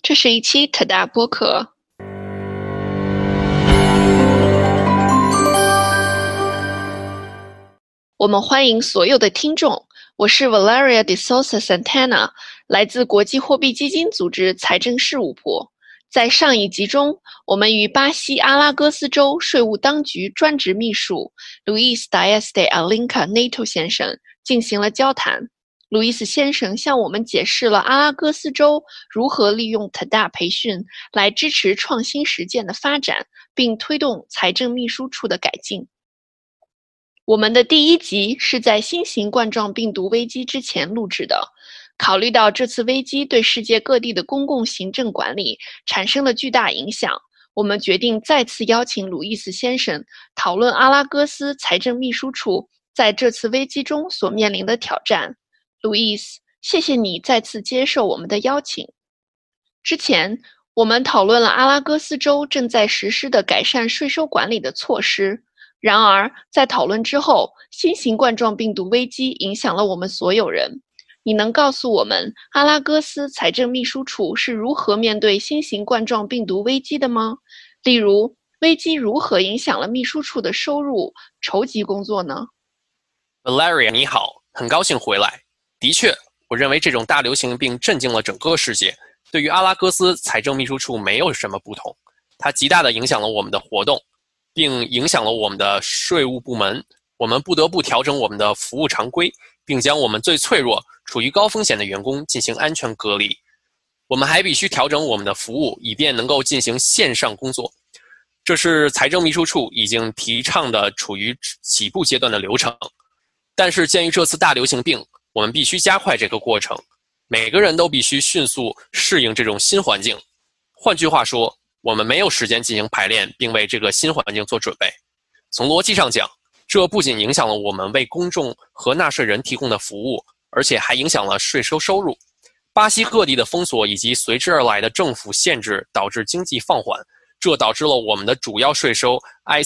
这是一期特大播客。我们欢迎所有的听众，我是 Valeria de Sousa Santana， 来自国际货币基金组织财政事务部。在上一集中，我们与巴西阿拉戈斯州税务当局专职秘书 Luis Dias de Alencar Neto 先生进行了交谈。路易斯先生向我们解释了阿拉戈斯州如何利用 TADA 培训来支持创新实践的发展，并推动财政秘书处的改进。我们的第一集是在新型冠状病毒危机之前录制的。考虑到这次危机对世界各地的公共行政管理产生了巨大影响，我们决定再次邀请鲁伊斯先生讨论阿拉戈斯财政秘书处在这次危机中所面临的挑战。路易斯，谢谢你再次接受我们的邀请。之前，我们讨论了阿拉戈斯州正在实施的改善税收管理的措施。然而，在讨论之后，新型冠状病毒危机影响了我们所有人。你能告诉我们阿拉戈斯财政秘书处是如何面对新型冠状病毒危机的吗？例如，危机如何影响了秘书处的收入筹集工作呢？ Valeria， 你好，很高兴回来。的确，我认为这种大流行病震惊了整个世界，对于阿拉戈斯财政秘书处没有什么不同。它极大地影响了我们的活动，并影响了我们的税务部门。我们不得不调整我们的服务常规，并将我们最脆弱、处于高风险的员工进行安全隔离。我们还必须调整我们的服务，以便能够进行线上工作。这是财政秘书处已经提倡的处于起步阶段的流程。但是鉴于这次大流行病，我们必须加快这个过程，每个人都必须迅速适应这种新环境。换句话说，我们没有时间进行排练并为这个新环境做准备。从逻辑上讲，这不仅影响了我们为公众和纳税人提供的服务，而且还影响了税收入。巴西各地的封锁以及随之而来的政府限制导致经济放缓，这导致了我们的主要税收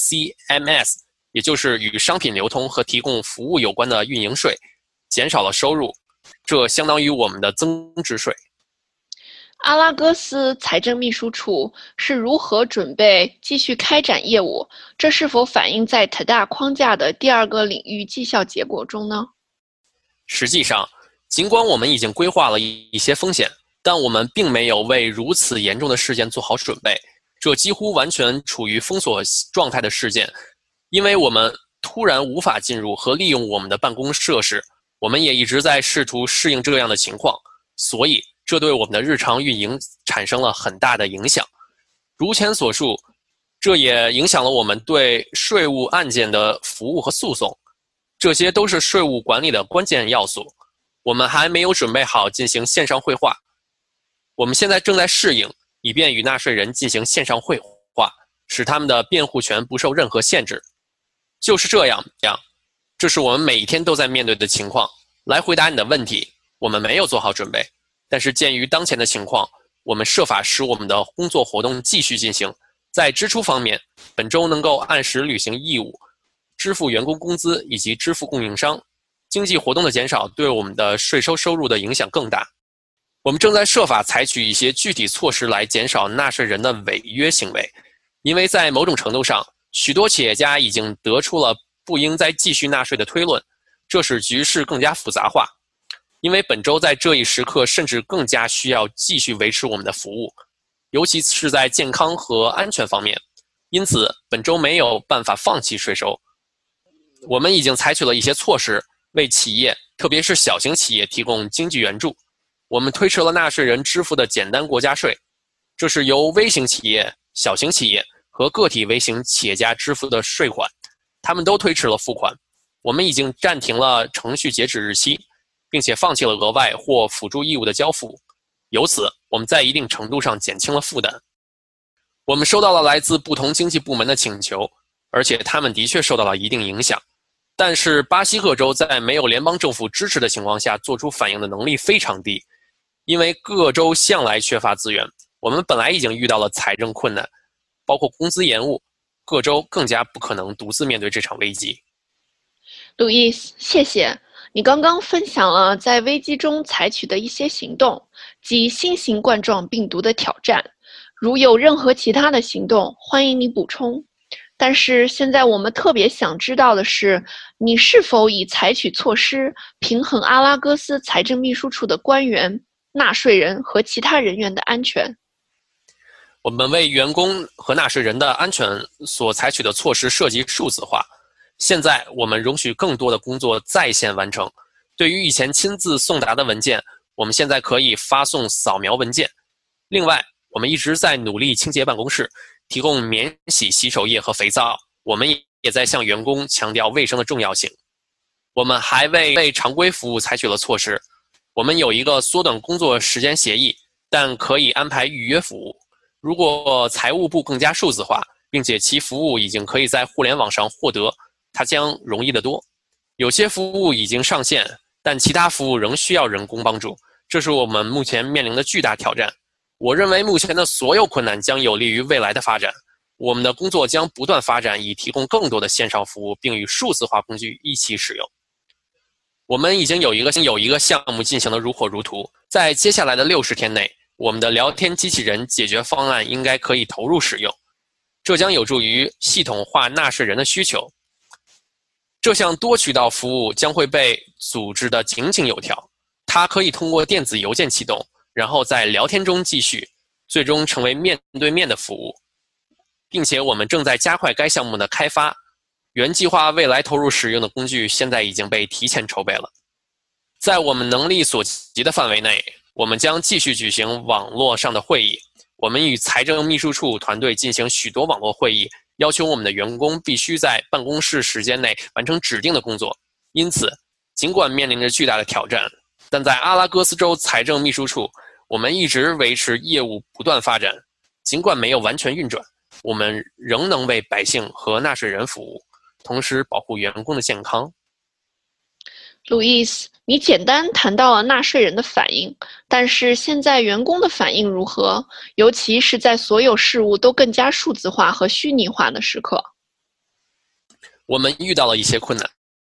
ICMS， 也就是与商品流通和提供服务有关的运营税减少了收入，这相当于我们的增值税。 阿拉戈斯财政秘书处是如何准备继续开展业务？这是否反映在 TADA 框架的第二个领域绩效结果中呢？ 实际上，尽管我们已经规划了一些风险，但我们并没有为如此严重的事件做好准备。这几乎完全处于封锁状态的事件，因为我们突然无法进入和利用我们的办公设施。我们也一直在试图适应这样的情况，所以这对我们的日常运营产生了很大的影响。如前所述，这也影响了我们对税务案件的服务和诉讼，这些都是税务管理的关键要素。我们还没有准备好进行线上会话，我们现在正在适应，以便与纳税人进行线上会话，使他们的辩护权不受任何限制。就是这样，这是我们每一天都在面对的情况。来回答你的问题，我们没有做好准备，但是鉴于当前的情况，我们设法使我们的工作活动继续进行。在支出方面，本周能够按时履行义务，支付员工工资以及支付供应商。经济活动的减少对我们的税收入的影响更大。我们正在设法采取一些具体措施来减少纳税人的违约行为，因为在某种程度上，许多企业家已经得出了不应再继续纳税的推论，这使局势更加复杂化。因为本周在这一时刻甚至更加需要继续维持我们的服务，尤其是在健康和安全方面。因此，本周没有办法放弃税收。我们已经采取了一些措施，为企业，特别是小型企业提供经济援助。我们推迟了纳税人支付的简单国家税，这是由微型企业、小型企业和个体微型企业家支付的税款，他们都推迟了付款。我们已经暂停了程序截止日期，并且放弃了额外或辅助义务的交付，由此我们在一定程度上减轻了负担。我们收到了来自不同经济部门的请求，而且他们的确受到了一定影响。但是巴西各州在没有联邦政府支持的情况下做出反应的能力非常低，因为各州向来缺乏资源。我们本来已经遇到了财政困难，包括工资延误，各州更加不可能独自面对这场危机。 路易斯，谢谢。 你刚刚分享了在危机中采取的一些行动，即新型冠状病毒的挑战。如有任何其他的行动，欢迎你补充。但是现在我们特别想知道的是，你是否已采取措施平衡阿拉戈斯财政秘书处的官员、纳税人和其他人员的安全？ 我们为员工和纳税人的安全所采取的措施涉及数字化。现在我们容许更多的工作在线完成。对于以前亲自送达的文件，我们现在可以发送扫描文件。另外，我们一直在努力清洁办公室，提供免洗洗手液和肥皂。我们也在向员工强调卫生的重要性。我们还为常规服务采取了措施。我们有一个缩短工作时间协议，但可以安排预约服务。如果财务部更加数字化，并且其服务已经可以在互联网上获得，它将容易得多。有些服务已经上线，但其他服务仍需要人工帮助，这是我们目前面临的巨大挑战。我认为目前的所有困难将有利于未来的发展。我们的工作将不断发展，以提供更多的线上服务，并与数字化工具一起使用。我们已经有一个项目进行得如火如荼，在接下来的60天内，我们的聊天机器人解决方案应该可以投入使用。这将有助于系统化纳税人的需求。这项多渠道服务将会被组织得井井有条，它可以通过电子邮件启动，然后在聊天中继续，最终成为面对面的服务，并且我们正在加快该项目的开发。原计划未来投入使用的工具现在已经被提前筹备了。在我们能力所及的范围内，我们将继续举行网络上的会议。我们与财政秘书处团队进行许多网络会议，要求我们的员工必须在办公室时间内完成指定的工作。因此，尽管面临着巨大的挑战，但在阿拉戈斯州财政秘书处，我们一直维持业务不断发展。尽管没有完全运转，我们仍能为百姓和纳税人服务，同时保护员工的健康。 路易斯，你简单谈到了纳税人的反应，但是现在员工的反应如何？尤其是在所有事务都更加数字化和虚拟化的时刻。 我们遇到了一些困难，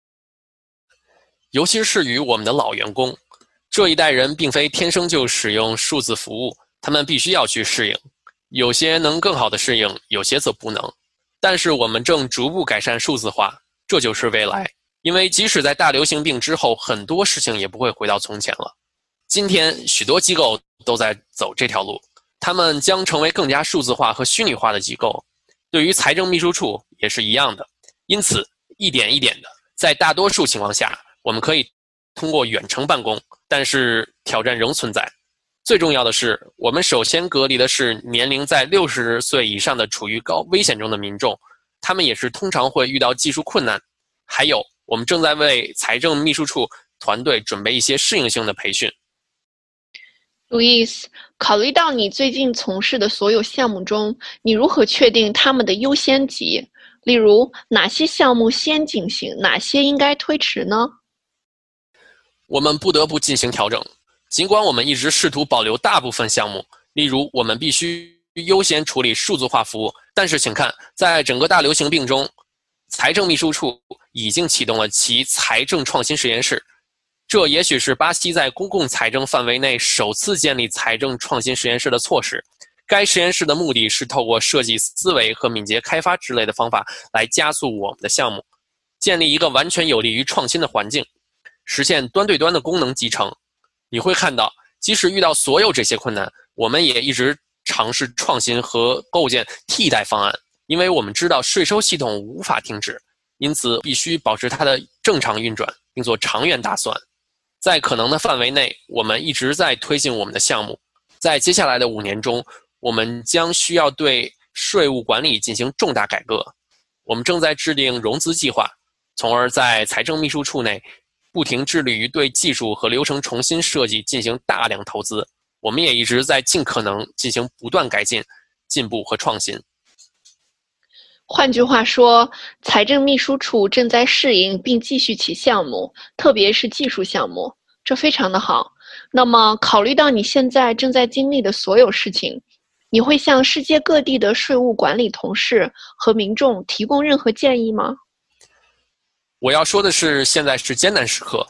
尤其是与我们的老员工。这一代人并非天生就使用数字服务，他们必须要去适应。有些能更好的适应，有些则不能。但是我们正逐步改善数字化，这就是未来。因为即使在大流行病之后，很多事情也不会回到从前了。今天许多机构都在走这条路，他们将成为更加数字化和虚拟化的机构。对于财政秘书处也是一样的。因此，一点一点的，在大多数情况下，我们可以通过远程办公，但是挑战仍存在。最重要的是，我们首先隔离的是年龄在60岁以上的处于高危险中的民众，他们也是通常会遇到技术困难。还有，我们正在为财政秘书处团队准备一些适应性的培训。 路易斯，考虑到你最近从事的所有项目中，你如何确定他们的优先级？例如，哪些项目先进行，哪些应该推迟呢？ 我们不得不进行调整。尽管我们一直试图保留大部分项目，例如我们必须优先处理数字化服务，但是请看，在整个大流行病中，财政秘书处已经启动了其财政创新实验室。这也许是巴西在公共财政范围内首次建立财政创新实验室的措施。该实验室的目的是透过设计思维和敏捷开发之类的方法来加速我们的项目，建立一个完全有利于创新的环境，实现端对端的功能集成。你会看到，即使遇到所有这些困难，我们也一直尝试创新和构建替代方案，因为我们知道税收系统无法停止，因此必须保持它的正常运转，并做长远打算。在可能的范围内，我们一直在推进我们的项目。在接下来的5年中，我们将需要对税务管理进行重大改革。我们正在制定融资计划，从而在财政秘书处内不停致力于对技术和流程重新设计进行大量投资。我们也一直在尽可能进行不断改进、进步和创新。 换句话说，财政秘书处正在适应并继续其项目，特别是技术项目，这非常的好。那么，考虑到你现在正在经历的所有事情，你会向世界各地的税务管理同事和民众提供任何建议吗？ 我要说的是，现在是艰难时刻，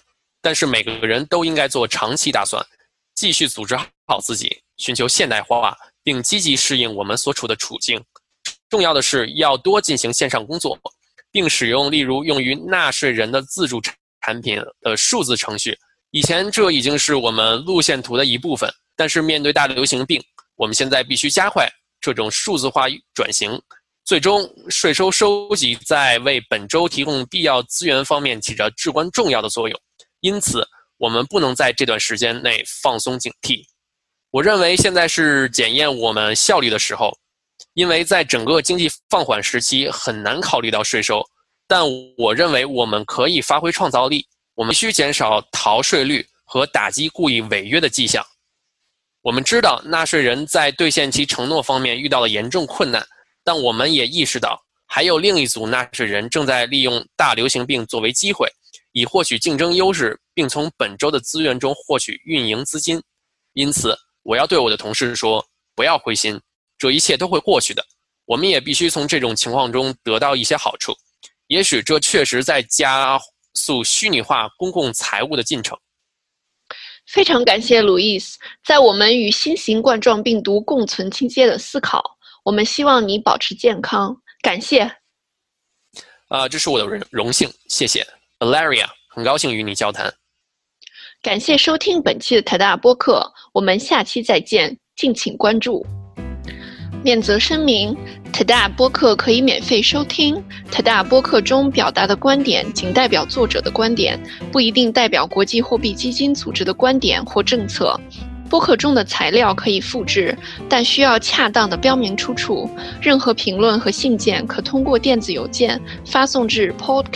但是每个人都应该做长期打算，继续组织好自己，寻求现代化，并积极适应我们所处的处境。重要的是要多进行线上工作，并使用例如用于纳税人的自助产品的数字程序。以前这已经是我们路线图的一部分，但是面对大流行病，我们现在必须加快这种数字化转型。最终，税收收集在为本州提供必要资源方面起着至关重要的作用，因此我们不能在这段时间内放松警惕。我认为现在是检验我们效率的时候，因为在整个经济放缓时期很难考虑到税收，但我认为我们可以发挥创造力，我们必须减少逃税率和打击故意违约的迹象。我们知道纳税人在兑现其承诺方面遇到了严重困难，但我们也意识到还有另一组纳税人正在利用大流行病作为机会，以获取竞争优势，并从本州的资源中获取运营资金。因此，我要对我的同事说，不要灰心，这一切都会过去的。我们也必须从这种情况中得到一些好处，也许这确实在加速虚拟化公共财务的进程。 非常感谢路易斯，在我们与新型冠状病毒共存期间的思考，我们希望你保持健康。感谢。 这是我的荣幸，谢谢 Valeria， 很高兴与你交谈。 感谢收听本期的台大播客，我们下期再见，敬请关注。免责声明：台大播客可以免费收听，台大播客中表达的观点仅代表作者的观点，不一定代表国际货币基金组织的观点或政策。播客中的材料可以复制，但需要恰当的标明出处。任何评论和信件可通过电子邮件发送至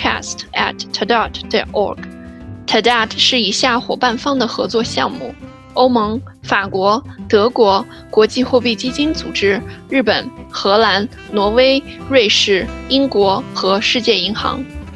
podcast@tadat.org。TADAT 是以下伙伴方的合作项目：欧盟、法国、德国、国际货币基金组织、日本、荷兰、挪威、瑞士、英国和世界银行。